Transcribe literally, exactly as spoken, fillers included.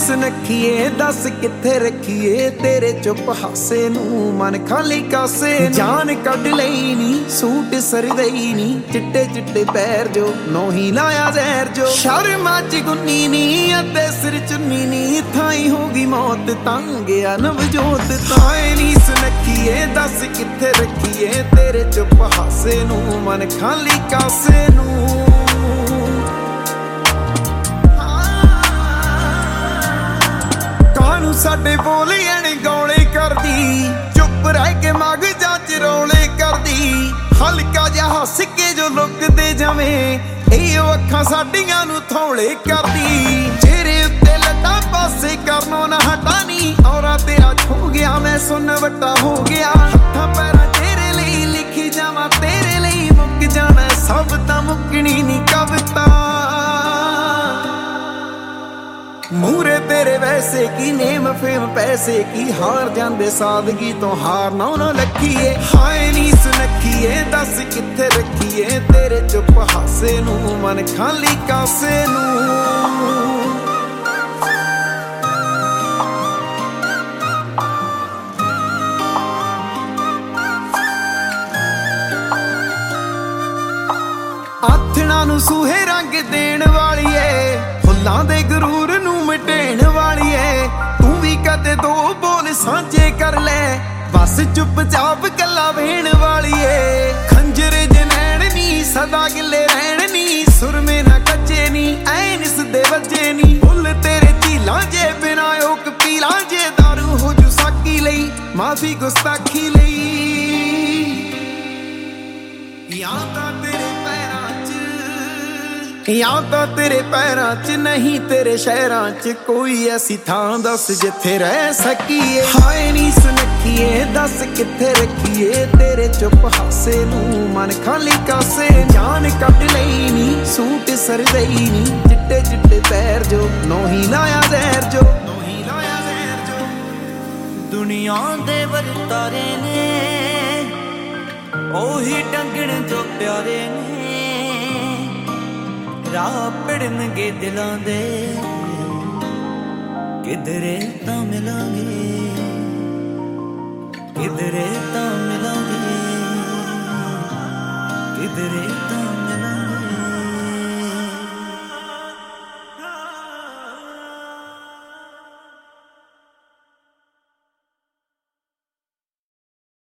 ਸੁਨੱਖੀਏ ਦੱਸ ਕਿੱਥੇ ਰੱਖੀਏ ਤੇਰੇ ਚੁੱਪ ਹਾਸੇ ਨੂੰ ਮਨ ਖਾਲੀ ਕਾਸੇ ਜਾਨ ਕੱਢ ਲਈ ਨੀ ਸੂਟ ਸਰਦਾ ਹੀ ਨੀ ਚਿੱਟੇ ਚਿੱਟੇ ਪੈਰ ਜੋ ਨੋਹੀ ਲਾਇਆ ਜ਼ਹਿਰ ਜੋ ਸ਼ਰਮਾ ਚ ਗੁੰਨੀ ਨੀ ਅੱਧੇ ਸਿਰ ਚੁੰਨੀ ਨੀ ਥਾਈ ਹੋ ਗਈ ਮੌਤ ਤੰਗਿਆ ਨਵਜੋਤ ਤਾਏ ਨੀ ਸੁਨੱਖੀਏ ਦੱਸ ਕਿੱਥੇ ਰੱਖੀਏ ਤੇਰੇ ਚੁੱਪ ਹਾਸੇ ਨੂੰ ਮਨ ਖਾਲੀ ਕਾਸੇ ਨੂੰ ਸਾਡੇ ਬੋਲੀਆਂ ਨੇ ਗੌਲੇ ਕਰਦੀ ਚੁੱਪ ਰਹਿ ਕੇ ਮਗਜਾਂ ਚ ਰੌਲੇ ਕਰਦੀ ਹਲਕਾ ਜਿਹਾ ਹੱਸ ਕੇ ਜੋ ਲੁਕਦੇ ਜਾਵੇਂ ਇਹ ਅੱਖਾਂ ਸਾਡੀਆਂ ਨੂੰ ਥੋਲੇ ਕਰਦੀ ਚਿਹਰੇ ਉੱਤੇ ਲੱਟਾਂ ਪਾਸੇ ਕਰਨੋਂ ਨਾ ਹਟਾ ਨੀ ਔਰਾ ਤੇਰਾ ਖੋ ਗਿਆ ਮੈਂ ਸੁਣ ਵੱਟਾ ਹੋ ਗਿਆ ਹੱਥਾਂ ਪੈਰਾਂ ਤੇਰੇ ਲਈ ਲਿਖੀ ਜਾਵਾਂ ਤੇਰੇ ਲਈ ਮੁੱਕ ਜਾਣਾ ਸਭ ਤਾਂ ਮੁੱਕਣੀ ਨੀ ਕਵਿਤਾ ਮੂਰੇ ਤੇਰੇ ਵੈਸੇ ਕੀ ਨੇਮ ਫੇਮ ਪੈਸੇ ਕੀ ਹਾਰ ਜਾਂਦੇ ਸਾਦਗੀ ਤੋਂ ਹਾਰ ਨਾ ਨਾ ਲੱਖੀਏ ਹਾਏ ਨੀ ਸੁਨੱਖੀਏ ਦੱਸ ਕਿੱਥੇ ਰੱਖੀਏ ਤੇਰੇ ਚੁੱਪ ਹਾਸੇ ਨੂੰ ਮਨ ਖਾਲੀ ਕਾਸੇ ਨੂੰ ਆਥਣਾ ਨੂੰ ਸੂਹੇ ਰੰਗ ਦੇਣ ਵਾਲੀ ਏ ਫੁੱਲਾਂ ਦੇ ਗਰੂਰ ਨੂੰ ਮਿਟੇਣ ਵਾਲੀ ਏ ਤੂੰ ਵੀ ਕਦੇ ਦੋ ਬੋਲ ਸਾਂਝੇ ਕਰ ਲੈ ਬਸ ਚੁੱਪ ਚਾਪ ਕੱਲਾ ਵੇਣ ਵਾਲੀ ਏ ਖੰਜਰ ਜਨੈਣ ਨੀ ਸਦਾ ਗਿੱਲੇ ਰਹਿਣ ਨੀ ਸੁਰਮੇ ਨਾ ਕੱਚੇ ਨੀ ਐ ਨਿਸਦੇ ਵੱਜੇ ਨੀ ਫੁੱਲ ਤੇਰੇ ਝੀਲਾਂ ਜੇ ਬਿਨਾ ਓਕ ਪੀਲਾਂ ਜੇ ਦਾਰੂ ਹੋ ਜੂ ਸਾਕੀ ਲਈ ਮਾਫੀ ਗੁਸਤਾਖੀ ਲਈ ਯਾਂ ਤਾਂ ਤੇਰੇ ਪੈਰਾਂ ਚ ਯਾਂ ਤਾਂ ਤੇਰੇ ਪੈਰਾਂ ਚ ਨਹੀਂ ਤੇਰੇ ਸ਼ਹਿਰਾਂ ਚ ਕੋਈ ਐਸੀ ਥਾਂ ਦੱਸ ਜਿੱਥੇ ਰਹਿ ਸਕੀਏ ਹਾਏ ਨੀ ਸੁਨੱਖੀਏ ਦੱਸ ਕਿੱਥੇ ਰੱਖੀਏ ਤੇਰੇ ਚੁੱਪ ਹਾਸੇ ਨੂੰ ਮਨ ਖਾਲੀ ਕਾਸੇ ਜਾਨ ਕੱਢ ਲਈ ਨੀ ਸੂਟ ਸਰਦਈ ਨੀ ਚਿੱਟੇ ਚਿੱਟੇ ਪੈਰ ਜੋ ਨੋਹੀ ਲਾਇਆ ਜ਼ਹਿਰ ਜੋ ਨੋਹੀ ਲਾਇਆ ਜ਼ਹਿਰ ਜੋ ਦੁਨੀਆ ਦੇ ਵਰਤਾਰੇ ਨੇ ਉਹੀ ਡੰਗਣ ਜੋ ਪਿਆਰੇ ਨੇ ਰਾਹ ਪੜਨਗੇ ਦਿਲਾਂ ਦੇ ਕਿਧਰੇ ਤਾਂ ਮਿਲਾਂਗੇ ਕਿਧਰੇ ਤਾਂ ਮਿਲਾਂਗੇ ਕਿਧਰੇ ਤਾਂ